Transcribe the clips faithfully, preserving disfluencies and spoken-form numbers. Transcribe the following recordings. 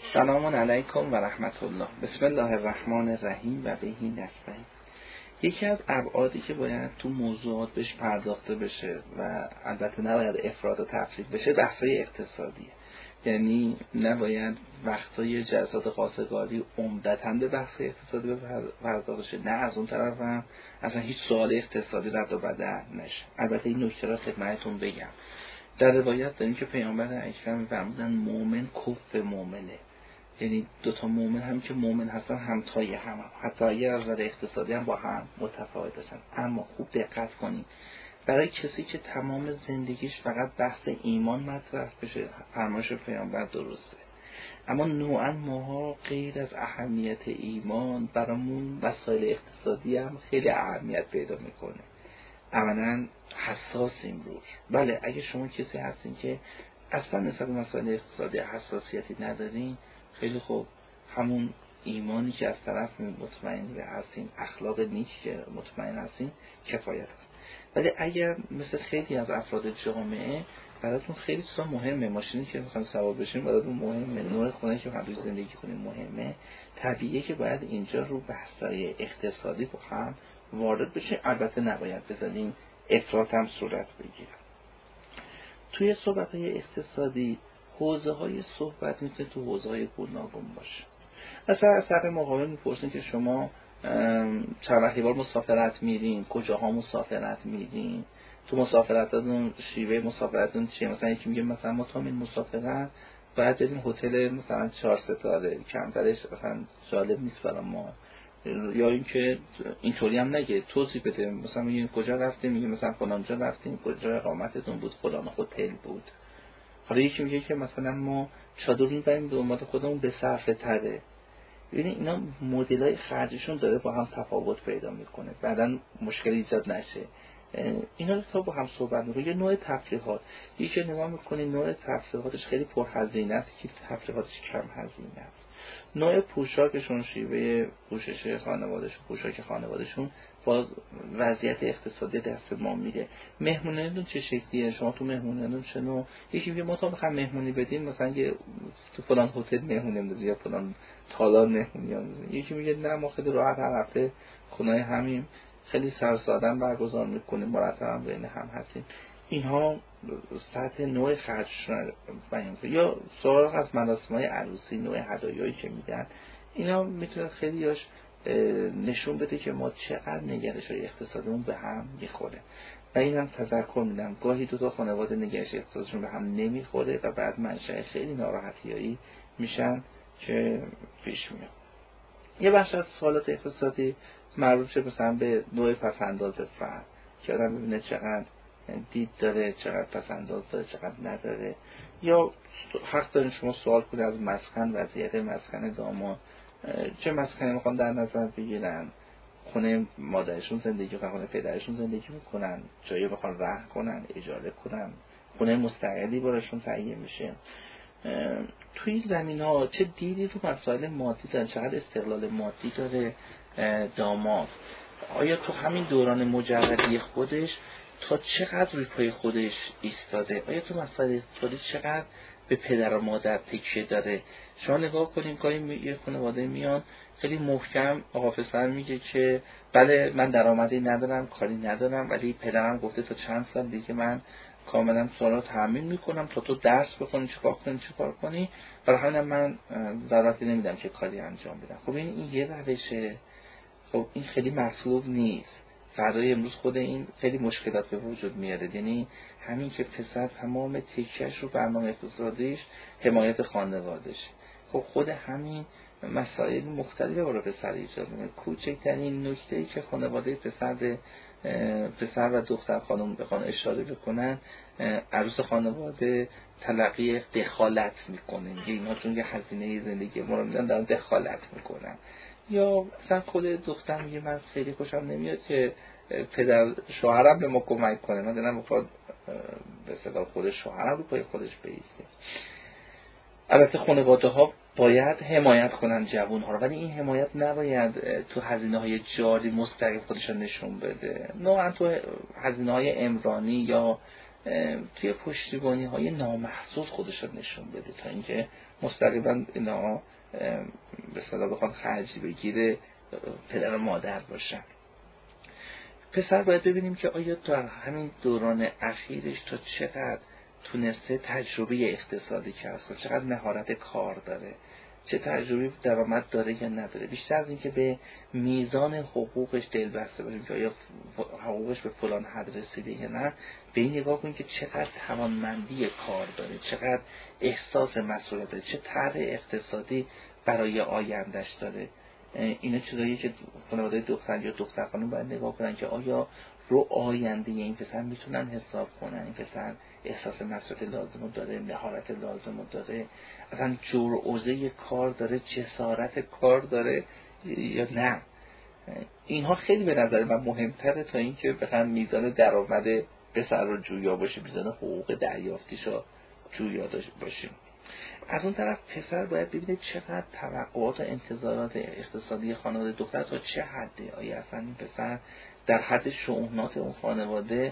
سلام علیکم و رحمت الله. بسم الله الرحمن الرحیم و بهی نستعین. یکی از ابعادی که باید تو موضوعات بهش پرداخته بشه و البته نباید افراط و تفرید بشه بحثای اقتصادیه. یعنی نباید وقتای جلسات خواستگاری عمدتاً به بحث اقتصادی پرداخته شه، نه از اون طرف هم اصلا هیچ سوال اقتصادی رد و بدل نشه. البته این نکته را خدمتتون بگم. در روایت داریم که پیامبر اکرم فرمودن مؤمن کف مؤمنه، یعنی دوتا مؤمن هم که مؤمن هستن همتای هم, هم حتی اگر از نظر اقتصادی هم با هم متفاوت هستن. اما خوب دقت کنید، برای کسی که تمام زندگیش فقط بحث ایمان مطرح بشه فرمایش پیامبر درسته، اما نوعا ماها غیر از اهمیت ایمان برامون مسائل اقتصادی هم خیلی اهمیت پیدا میکنه. اولا حساسیم روش. بله اگه شما کسی هستین که اصلا نسبت مسائل اقتصادی حساسیتی ندارین، خیلی خوب، همون ایمانی که از طرف مطمئنی به هستین، اخلاق نیک که مطمئن هستین کفایت کنه. ولی اگر مثل خیلی از افراد جامعه براتون خیلی چیزا مهمه، ماشینی که میخواین سوار بشین براتون مهمه، نوع خونه که میخواین زندگی کنین مهمه، طبیعیه که باید اینجا رو بحثای اقتصادی با هم وارد بشه. البته نباید بذاریم افراط هم صورت بگیره. توی صحبت‌های اقتصادی حوزه های صحبت میتونه تو حوزه های گوناگون باشه. مثلا از طرف مقابل میپرسین که شما چند وقتی بار مسافرت میرین، کجاها مسافرت میرین، تو مسافرتاتون شیوه مسافرتتون چیه؟ مثلا یکی میگه مثلا ما تا این مسافرت باید بریم هتل مثلا چهار ستاره، کمترش مثلا جالب نیست برای ما. یا اینکه اینطوری هم نگه، توضیح بده، مثلا میگین کجا رفتیم، میگه مثلا فلان جا رفتیم، کجا اقامتتون بود، فلان هتل بود. حالا یکی میگه که مثلا ما چادر میبریم دنبال خودمون به صرفه تره. ببینید اینا مدلای خرجشون داره با هم تفاوت پیدا میکنه، بعدن مشکل ایجاد نشه. اینا رو تا با هم صحبت میکنه. یه نوع تفریحات، یکی نگاه میکنه نوع تفریحاتش خیلی پرهزینه است، که تفریحاتش کم هزینه است. نوع پوشاکشون، شیوه پوشش خانوادهشون، پوشاک خانوادهشون باز وضعیت اقتصادی دست ما میره. مهمونیتون چه شکلیه؟ شما تو مهمونیتون چه نوع؟ یکی میگه ما تا بخوام مهمونی بدیم مثلا یه تو فلان هتل مهمونی میدیم یا فلان تالار مهمونی میدیم. یکی میگه نه ما خیلی راحت هر هفته خونه همین خیلی سرسادن برگزار میکنیم، مرتب بین هم هستیم. اینها سطح نوع خرجشون بیان کنه. یا سراغ از مراسم‌های عروسی، نوع هدایایی که میدن، اینا میتونه خیلیاش نشون بده که ما چقدر نگرش‌های اقتصادیمون به هم میخوره. و این هم تذکر میدم گاهی دو تا خانواده نگرش اقتصادشون به هم نمیخوره و بعد منشأ خیلی ناراحتیایی میشن که پیش میاد. یه بخش از سوالات اقتصادی مربوط شده مثلا به نوع پس‌انداز فرد، که آدم ببینه چقدر دید داره، چقدر پس‌انداز داره، چقدر نداره. یا حق دارین شما سوال کنید از مسکن، وضعیت مسکن داماد، چه مسکنی میخوان در نظر بگیرن، خونه مادرشون زندگی کنن، خونه پدرشون زندگی میکنن، جایی بخوان رهن کنن، اجاره کنن، خونه مستقلی براشون تهیه میشه. توی زمین ها چه دیدی رو مسائل مادی دارن، چقدر استقلال مادی داره داماد، آیا تو همین دوران مجردی خودش تا چقدر روی پای خودش ایستاده، آیا تو مسائل اقتصادی چقدر به پدر و مادر تکیه داره. شما نگاه کنیم گاهی یه خانواده میان خیلی محکم آقا پسر میگه که بله من درآمدی ندارم، کاری ندارم، ولی پدرم گفته تا چند سال دیگه من کاملا سوالات تامین میکنم تا تو درس بخونی، چیکار کنی چیکار کنی، برای همین من ضرورتی نمیدم که کاری انجام بدم. خب این این یه روشه. خب این خیلی مطلوب نیست. فردای امروز خود این خیلی مشکلات به وجود میاره. یعنی همین که پسر تمام تکیه‌اش رو برنامه اقتصادیش حمایت خانواده‌اش، خب خود همین مسائل مختلفی برای پسر ایجاد می‌کنه. کوچکترین نکته‌ای که خانواده پسر به پسر و دختر خانم بخوان اشاره بکنن، عروس خانواده تلقی دخالت میکنه، میگه اینا چون یه هزینه زندگی ما رو میدن دارن دخالت میکنن. یا مثلا خود دختر میگه من خیلی خوشم نمیاد که پدر شوهرم به ما کمک کنه، من دلم میخواد به اصطلاح خود شوهرم رو پای خودش بایسته. البته خانواده ها باید حمایت کنن جوان ها رو، ولی این حمایت نباید تو هزینه های جاری مستقیم خودش رو نشون بده، نه تو هزینه های عمرانی یا توی پشتیبانی های نامحسوس خودش رو نشون بده، تا اینکه مستقیما اینا به اصطلاح بخوان خرجی بگیره پدر و مادر باشن. پسر باید ببینیم که آیا در همین دوران اخیرش تا چقدر تونسته تجربه اقتصادی کسب کنه، چقدر مهارت کار داره، چه تجربه درآمد داره یا نداره. بیشتر از این که به میزان حقوقش دل بسته باشیم که آیا حقوقش به فلان حد رسیده یا نه، به این نگاه کنیم که چقدر توانمندی کار داره، چقدر احساس مسئولیت داره، چه طرح اقتصادی برای آیندهش داره. اینا چیزایی که خانواده دختر یا دختر خانم باید نگاه کنن که آیا رو آینده این پسر میتونن حساب کنن، این پسر احساس مسئولیت لازم داره، مهارت لازم داره، اصلا جرعه کار داره، جسارت کار داره یا نه. اینها خیلی به نظر من مهمتره تا اینکه بخوام میزان درآمد پسر رو جویا باشه، میزان حقوق دریافتیش رو جویا داشته باشیم. از اون طرف پسر باید ببینه چقدر توقعات و انتظارات اقتصادی خانواده دختر تا چه حده. آیا اصلا این پسر در حد شؤونات اون خانواده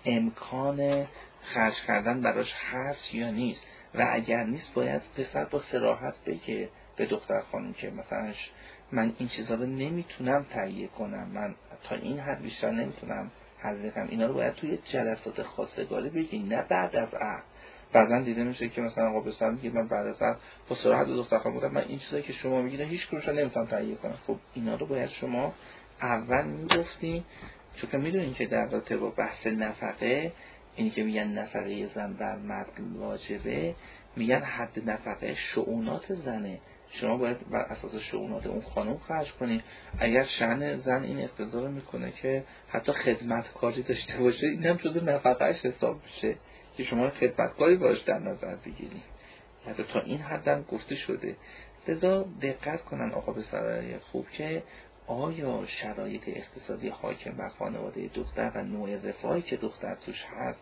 امکان خرج کردن براش هست یا نیست، و اگر نیست باید پسر با صراحت بگه به دختر خانم که مثلا من این چیزا رو نمیتونم تهیه کنم، من تا این حد بیشتر نمیتونم هزینه کنم. اینا رو باید توی جلسات خواستگاری بگی، نه بعد از عقد. بعضا دیده میشه که مثلا آقا پسر میگه من بعد از عقد با صراحت به دختر خانم گفتم من این چیزایی که شما میگید هیچ کدومش رو نمیتونم تهیه کنم. خب اینا رو باید شما اول میگفتی، چون که میدونین که در رابطه با بحث نفقه، اینی که میگن نفقه زن بر مرد واجبه، میگن حد نفقه شؤونات زنه، شما باید بر اساس شؤونات اون خانم خرج کنی. اگر شأن زن این اقتضا رو میکنه که حتی خدمتکاری داشته باشه، این هم جزو نفقهش حساب میشه که شما خدمتکاری باش در نظر بگیری. حتی تا این حدم گفته شده. لذا دقت کنن آقا پسرای خوب که آیا شرایط اقتصادی حاکم بر خانواده دختر و نوع رفاهی که دختر توش هست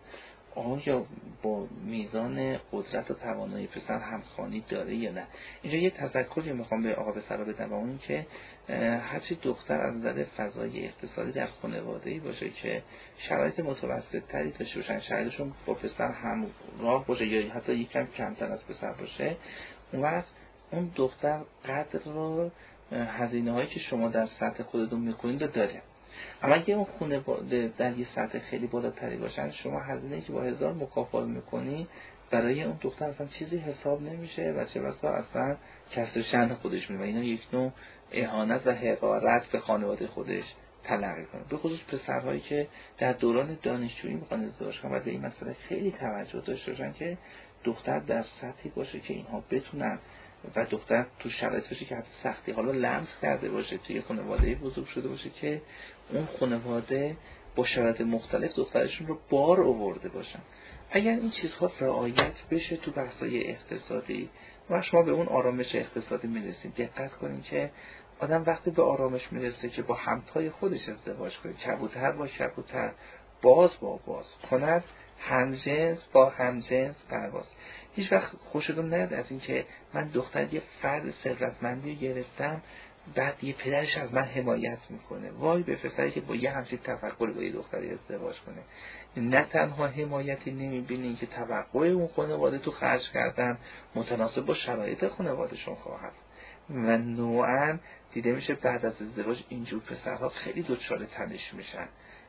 آیا با میزان قدرت و توانایی پسر همخوانی داره یا نه. اینجا یه تذکری میخوام به آقا پسرا بدم، و اون که هرچی دختر از نظر فضای اقتصادی در خانواده‌ای باشه که شرایط متوسط تری داشته باشن، شرایطشون با پسر همراه باشه یا حتی یکم کمتر از پسر باشه، اون وقت اون دختر قدر رو هزینه هایی که شما در سطح خودتون میکنید رو داره. اما اگه اون خانواده در یه سطح خیلی بالاتری باشن، شما هزینه‌ای که با هزار مکافات میکنی برای اون دختر اصلا چیزی حساب نمیشه و چه بسا اصلا کسر شأن خودش میره. اینا یک نوع اهانت و حقارت به خانواده خودش تلقی کنه. به خصوص پسرهایی که در دوران دانشجویی میخوان ازدواج کنن، باید به این مسئله خیلی توجه داشته باشن که دختر در سطحی باشه که اینها بتونن، و دختر تو شرایط باشه که حتی سختی حالا لمس کرده باشه، توی خانواده بزرگ شده باشه که اون خانواده با شرایط مختلف دخترشون رو بار آورده باشن. اگر این چیزها رعایت بشه تو بحث‌های اقتصادی و شما به اون آرامش اقتصادی میرسید، دقت کنین که آدم وقتی به آرامش میرسه که با همتای خودش ازدواج کنه، کبوتر با کبوتر، باز با باز کند، همجنس با همجنس پرواز. هیچ وقت خوشتون نیاد از این که من دختر یه فرد ثروتمندی گرفتم بعد یه پدرش از من حمایت میکنه. وای به پسری که با یه همچین تفکری با یه دختری ازدواج کنه. نه تنها حمایتی نمیبینین که توقع اون خانواده تو خرج کردن متناسب با شرایط خانوادهشون خواهد، و نوعا دیده میشه بعد از ازدواج اینجور پسرها خیلی دچار تنش میشن.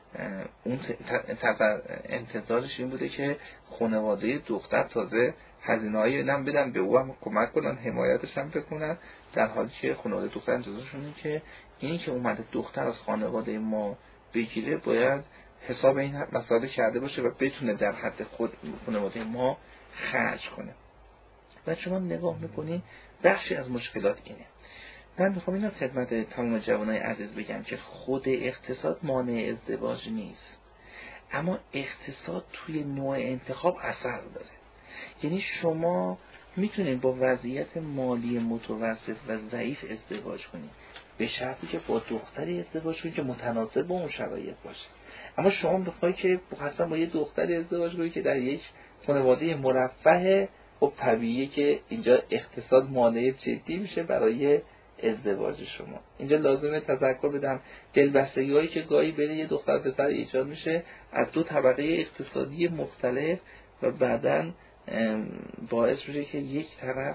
اون انتظارش این بوده که خانواده دختر تازه هزینه‌ای نم بدن به او هم کمک کنن، حمایتش هم بکنن، در حالی که خانواده دختر انتظارشون اینه که اینی که اومده دختر از خانواده ما بگیره باید حساب این مسائل کرده باشه و بتونه در حد خود خانواده ما خرج کنه. و شما نگاه میکنین بخشی از مشکلات اینه. من میخوام اینو خدمت تمام جوانای عزیز بگم که خود اقتصاد مانع ازدواج نیست، اما اقتصاد توی نوع انتخاب اثر داره. یعنی شما میتونید با وضعیت مالی متوسط و ضعیف ازدواج کنید به شرطی که با دختری ازدواج کنید که متناسب با اون شرایط باشه. اما شما بخوای که حتما با یه دختری ازدواج کنید که در یک خانواده مرفه، خب طبیعیه که اینجا اقتصاد مانع جدی میشه برای ازدواج شما. اینجا لازمه تذکر بدم دلبستگی‌هایی که گاهی بین یه دختر پسر ایجاد میشه از دو طبقه اقتصادی مختلف و بعداً باعث میشه که یک طرف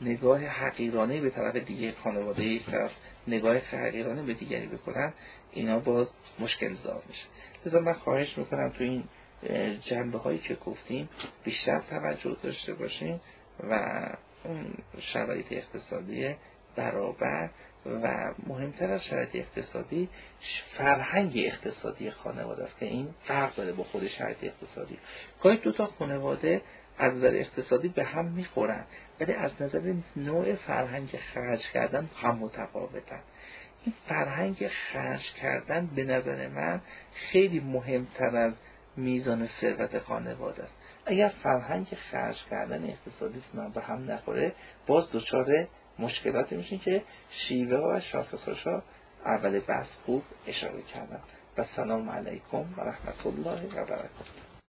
نگاه حقیرانه به طرف دیگه خانواده، یک طرف نگاه حقیرانه به دیگری بکنن، اینا باز مشکل زا میشه. لذا من خواهش میکنم تو این جنبه هایی که گفتیم بیشتر توجه داشته باشیم و اون شرایط اقتصادی برابر و مهمتر از شرایط اقتصادی فرهنگ اقتصادی خانواده است که این فرق داره با خود شرایط اقتصادی. گاهی دو تا خانواده از نظر اقتصادی به هم میخورن ولی از نظر نوع فرهنگ خرج کردن هم متفاوتن. این فرهنگ خرج کردن به نظر من خیلی مهمتر از میزان ثروت خانواده است. اگر فرهنگ خرج کردن اقتصادیتون به هم نخوره باز دچار مشکلاتی میشین که شیوه و شاخصاشا اول بحث خوب اشاره کردم. و سلام علیکم و رحمت الله و برکاته.